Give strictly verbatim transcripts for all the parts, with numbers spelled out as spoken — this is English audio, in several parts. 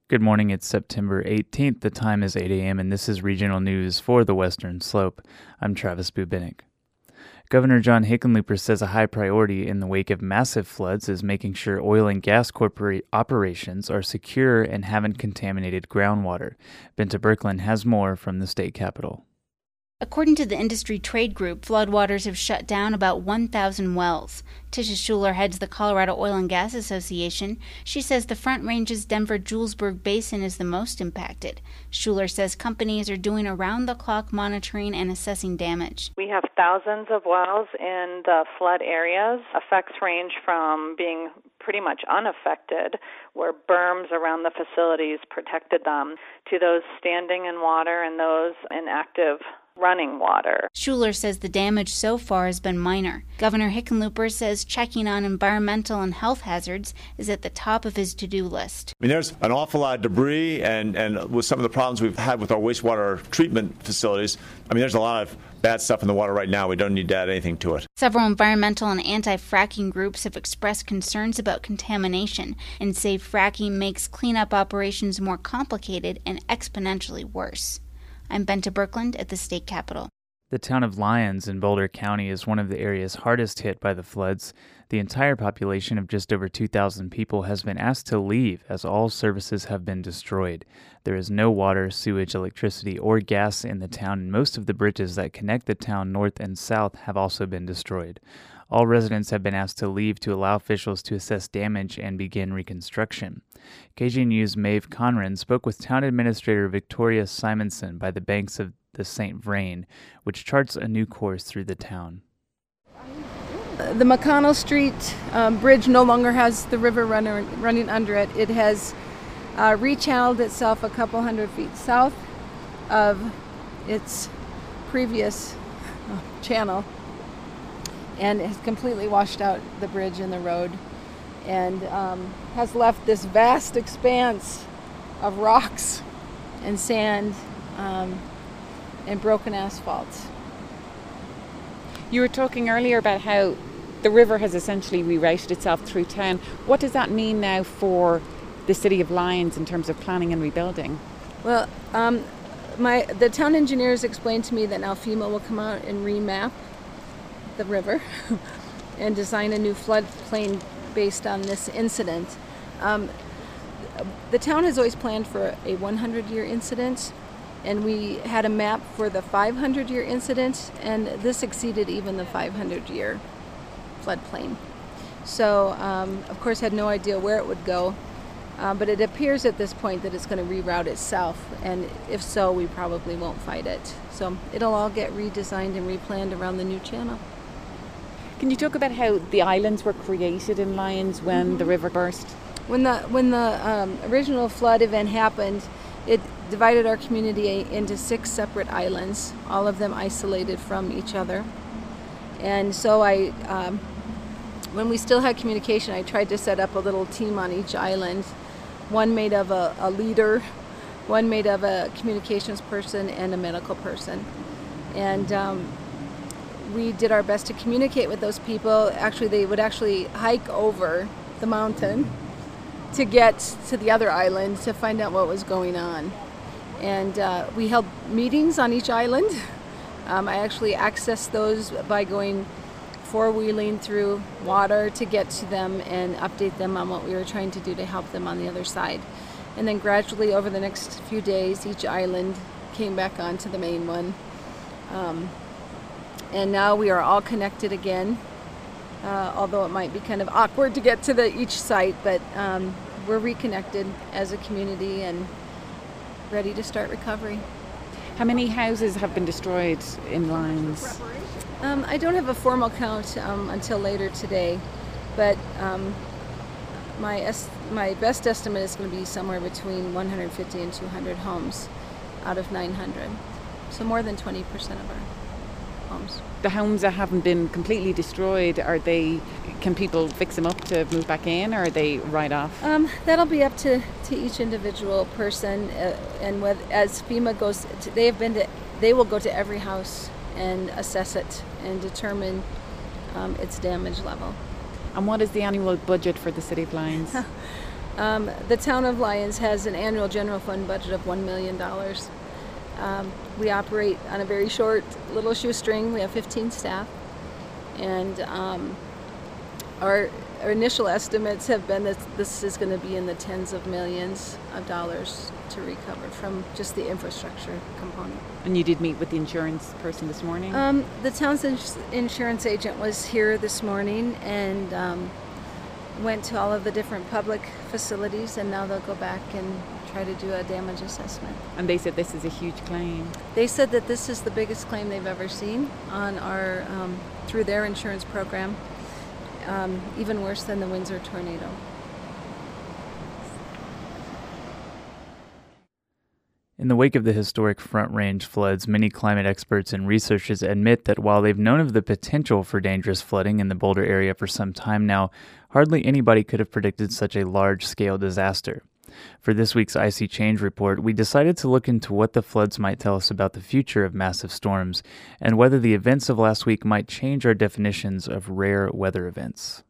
Good morning, it's September eighteenth, the time is eight a.m., and this is regional news for the Western Slope. I'm Travis Bubinik. Governor John Hickenlooper says a high priority in the wake of massive floods is making sure oil and gas corporate operations are secure and haven't contaminated groundwater. Benta Birkeland has more from the state capitol. According to the industry trade group, floodwaters have shut down about one thousand wells. Tisha Schuler heads the Colorado Oil and Gas Association. She says the Front Range's Denver-Julesburg Basin is the most impacted. Schuler says companies are doing around-the-clock monitoring and assessing damage. We have thousands of wells in the flood areas. Effects range from being pretty much unaffected, where berms around the facilities protected them, to those standing in water and those in active running water. Schuler says the damage so far has been minor. Governor Hickenlooper says checking on environmental and health hazards is at the top of his to-do list. I mean, there's an awful lot of debris, and, and with some of the problems we've had with our wastewater treatment facilities, I mean, there's a lot of bad stuff in the water right now. We don't need to add anything to it. Several environmental and anti-fracking groups have expressed concerns about contamination and say fracking makes cleanup operations more complicated and exponentially worse. I'm Benta Birkeland at the state capitol. The town of Lyons in Boulder County is one of the areas hardest hit by the floods. The entire population of just over two thousand people has been asked to leave as all services have been destroyed. There is no water, sewage, electricity, or gas in the town, and most of the bridges that connect the town north and south have also been destroyed. All residents have been asked to leave to allow officials to assess damage and begin reconstruction. K G N U's Maeve Conran spoke with Town Administrator Victoria Simonson by the banks of the Saint Vrain, which charts a new course through the town. The McConnell Street um, bridge no longer has the river runner, running under it. It has uh, rechanneled itself a couple hundred feet south of its previous uh, channel, and has completely washed out the bridge and the road, and um, has left this vast expanse of rocks and sand um, and broken asphalt. You were talking earlier about how the river has essentially rerouted itself through town. What does that mean now for the city of Lyons in terms of planning and rebuilding? Well, um, my the town engineers explained to me that now FEMA will come out and remap the river and design a new floodplain based on this incident. Um, the town has always planned for a hundred year incident, and we had a map for the five hundred year incident, and this exceeded even the five hundred year floodplain. So, um, of course, had no idea where it would go, uh, but it appears at this point that it's going to reroute itself, and if so, we probably won't fight it. So it'll all get redesigned and replanned around the new channel. Can you talk about how the islands were created in Lyons when mm-hmm. the river burst? When the when the um, original flood event happened, it divided our community into six separate islands, all of them isolated from each other. And so I, um, when we still had communication, I tried to set up a little team on each island, one made of a, a leader, one made of a communications person, and a medical person. And um, we did our best to communicate with those people. Actually, they would actually hike over the mountain to get to the other island to find out what was going on. And uh, we held meetings on each island. Um, I actually accessed those by going four-wheeling through water to get to them and update them on what we were trying to do to help them on the other side. And then gradually over the next few days, each island came back onto the main one. Um, and now we are all connected again, uh, although it might be kind of awkward to get to the each site, but um, we're reconnected as a community and ready to start recovery. How many houses have been destroyed in Lyons? Um, I don't have a formal count um, until later today, but um, my es- my best estimate is going to be somewhere between one hundred fifty and two hundred homes out of nine hundred. So more than twenty percent of our homes. The homes that haven't been completely destroyed, are they? Can people fix them up to move back in, or are they right off? Um, that'll be up to, to each individual person, uh, and with, as FEMA goes, to, they have been to, they will go to every house and assess it and determine um, its damage level. And what is the annual budget for the City of Lyons? Um, the town of Lyons has an annual general fund budget of one million dollars. Um, we operate on a very short little shoestring. We have fifteen staff. And um, our, our initial estimates have been that this is going to be in the tens of millions of dollars to recover from just the infrastructure component. And you did meet with the insurance person this morning? Um, the town's ins- insurance agent was here this morning and um, went to all of the different public facilities, and now they'll go back and try to do a damage assessment. And they said this is a huge claim. They said that this is the biggest claim they've ever seen on our um, through their insurance program, um, even worse than the Windsor tornado. In the wake of the historic Front Range floods, many climate experts and researchers admit that while they've known of the potential for dangerous flooding in the Boulder area for some time now, hardly anybody could have predicted such a large-scale disaster. For this week's Icy Change report, we decided to look into what the floods might tell us about the future of massive storms, and whether the events of last week might change our definitions of rare weather events.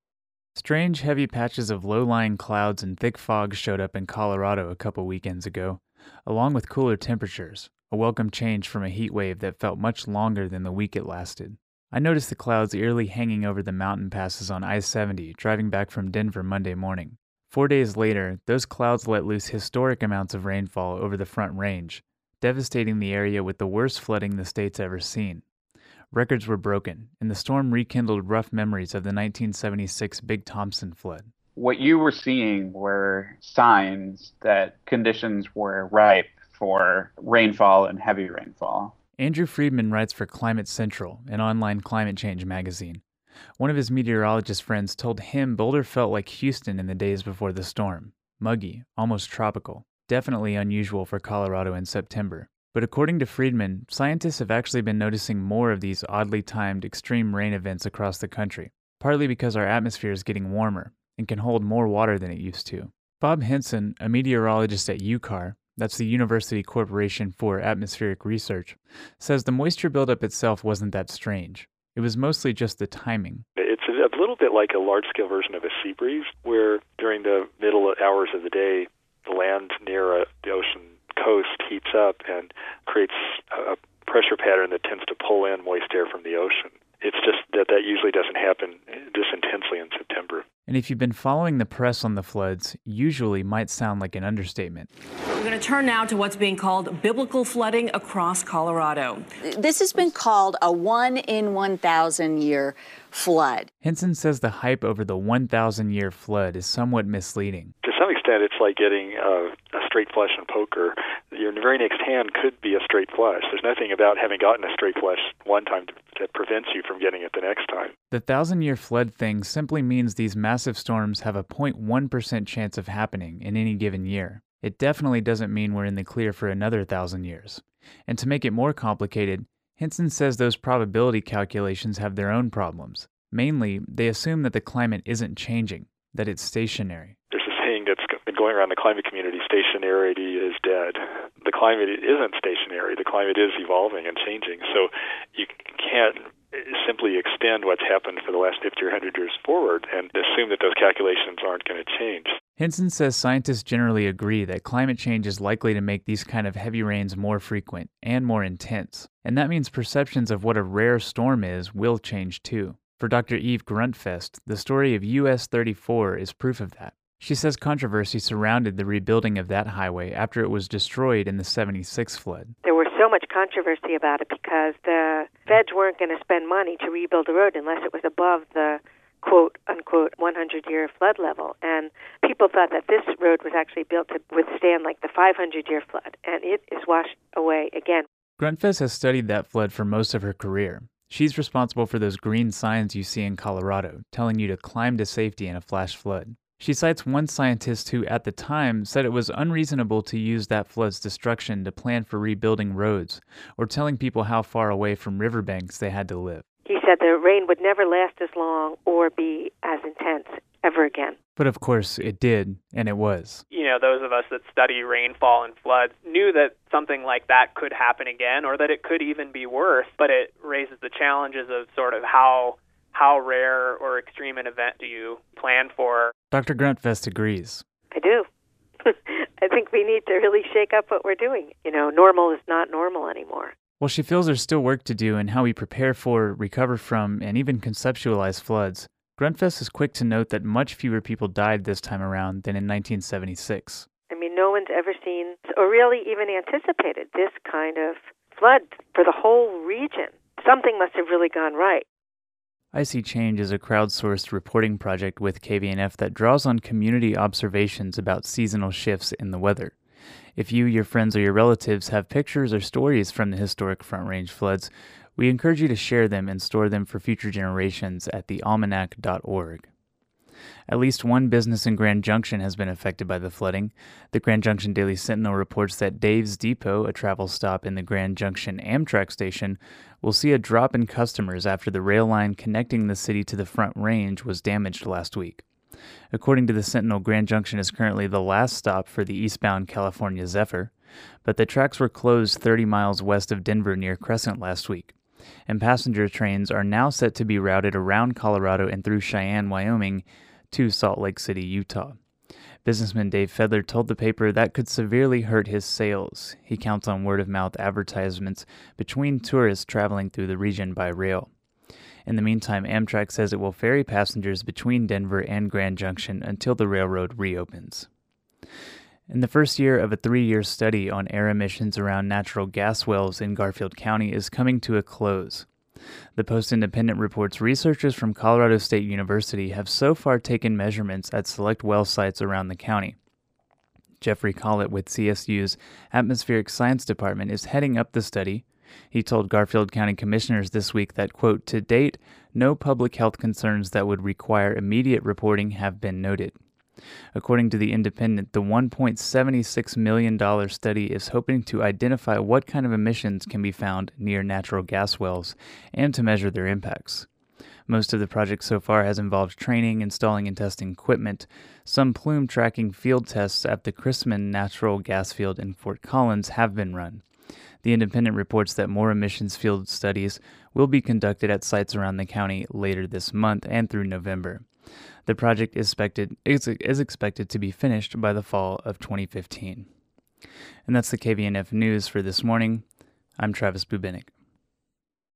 Strange, heavy patches of low-lying clouds and thick fog showed up in Colorado a couple weekends ago, along with cooler temperatures, a welcome change from a heat wave that felt much longer than the week it lasted. I noticed the clouds eerily hanging over the mountain passes on I seventy driving back from Denver Monday morning. Four days later, those clouds let loose historic amounts of rainfall over the Front Range, devastating the area with the worst flooding the state's ever seen. Records were broken, and the storm rekindled rough memories of the nineteen seventy-six Big Thompson flood. What you were seeing were signs that conditions were ripe for rainfall and heavy rainfall. Andrew Friedman writes for Climate Central, an online climate change magazine. One of his meteorologist friends told him Boulder felt like Houston in the days before the storm. Muggy, almost tropical. Definitely unusual for Colorado in September. But according to Friedman, scientists have actually been noticing more of these oddly timed extreme rain events across the country, partly because our atmosphere is getting warmer and can hold more water than it used to. Bob Henson, a meteorologist at U C A R, that's the University Corporation for Atmospheric Research, says the moisture buildup itself wasn't that strange. It was mostly just the timing. It's a little bit like a large-scale version of a sea breeze, where during the middle hours of the day, the land near a, the ocean coast heats up and creates a pressure pattern that tends to pull in moist air from the ocean. It's just that that usually doesn't happen this intensely in September. And if you've been following the press on the floods, usually might sound like an understatement. We're going to turn now to what's being called biblical flooding across Colorado. This has been called a one in one thousand year flood. Henson says the hype over the one thousand year flood is somewhat misleading. To some extent, it's like getting a, a straight flush in poker. Your very next hand could be a straight flush. There's nothing about having gotten a straight flush one time that prevents you from getting it the next time. The thousand-year flood thing simply means these massive storms have a zero point one percent chance of happening in any given year. It definitely doesn't mean we're in the clear for another thousand years. And to make it more complicated, Henson says those probability calculations have their own problems. Mainly, they assume that the climate isn't changing, that it's stationary. There's a saying that's been going around the climate community: stationarity is dead. The climate isn't stationary. The climate is evolving and changing. So you can't simply extend what's happened for the last fifty or one hundred years forward and assume that those calculations aren't going to change. Henson says scientists generally agree that climate change is likely to make these kind of heavy rains more frequent and more intense. And that means perceptions of what a rare storm is will change too. For Doctor Eve Gruntfest, the story of U S thirty-four is proof of that. She says controversy surrounded the rebuilding of that highway after it was destroyed in the seventy-six flood. There was so much controversy about it because the feds weren't going to spend money to rebuild the road unless it was above the quote, unquote, one hundred year flood level. And people thought that this road was actually built to withstand like the five hundred year flood, and it is washed away again. Gruntfest has studied that flood for most of her career. She's responsible for those green signs you see in Colorado, telling you to climb to safety in a flash flood. She cites one scientist who, at the time, said it was unreasonable to use that flood's destruction to plan for rebuilding roads or telling people how far away from riverbanks they had to live. He said the rain would never last as long or be as intense ever again. But of course, it did, and it was. You know, those of us that study rainfall and floods knew that something like that could happen again, or that it could even be worse, but it raises the challenges of sort of how how rare or extreme an event do you plan for. Doctor Gruntfest agrees. I do. I think we need to really shake up what we're doing. You know, normal is not normal anymore. Well, she feels there's still work to do in how we prepare for, recover from, and even conceptualize floods. Grundfos is quick to note that much fewer people died this time around than in nineteen seventy-six. I mean, no one's ever seen or really even anticipated this kind of flood for the whole region. Something must have really gone right. I See Change is a crowdsourced reporting project with K V N F that draws on community observations about seasonal shifts in the weather. If you, your friends, or your relatives have pictures or stories from the historic Front Range floods, we encourage you to share them and store them for future generations at the almanac dot org. At least one business in Grand Junction has been affected by the flooding. The Grand Junction Daily Sentinel reports that Dave's Depot, a travel stop in the Grand Junction Amtrak station, will see a drop in customers after the rail line connecting the city to the Front Range was damaged last week. According to the Sentinel, Grand Junction is currently the last stop for the eastbound California Zephyr, but the tracks were closed thirty miles west of Denver near Crescent last week, and passenger trains are now set to be routed around Colorado and through Cheyenne, Wyoming, to Salt Lake City, Utah. Businessman Dave Fedler told the paper that could severely hurt his sales. He counts on word-of-mouth advertisements between tourists traveling through the region by rail. In the meantime, Amtrak says it will ferry passengers between Denver and Grand Junction until the railroad reopens. And the first year of a three-year study on air emissions around natural gas wells in Garfield County is coming to a close. The Post-Independent reports researchers from Colorado State University have so far taken measurements at select well sites around the county. Jeffrey Collett with C S U's Atmospheric Science Department is heading up the study. He told Garfield County commissioners this week that, quote, to date, no public health concerns that would require immediate reporting have been noted. According to the Independent, the one point seven six million dollars study is hoping to identify what kind of emissions can be found near natural gas wells and to measure their impacts. Most of the project so far has involved training, installing, and testing equipment. Some plume tracking field tests at the Chrisman Natural Gas Field in Fort Collins have been run. The Independent reports that more emissions field studies will be conducted at sites around the county later this month and through November. The project is expected, is, is expected to be finished by the fall of twenty fifteen. And that's the K V N F News for this morning. I'm Travis Bubenik.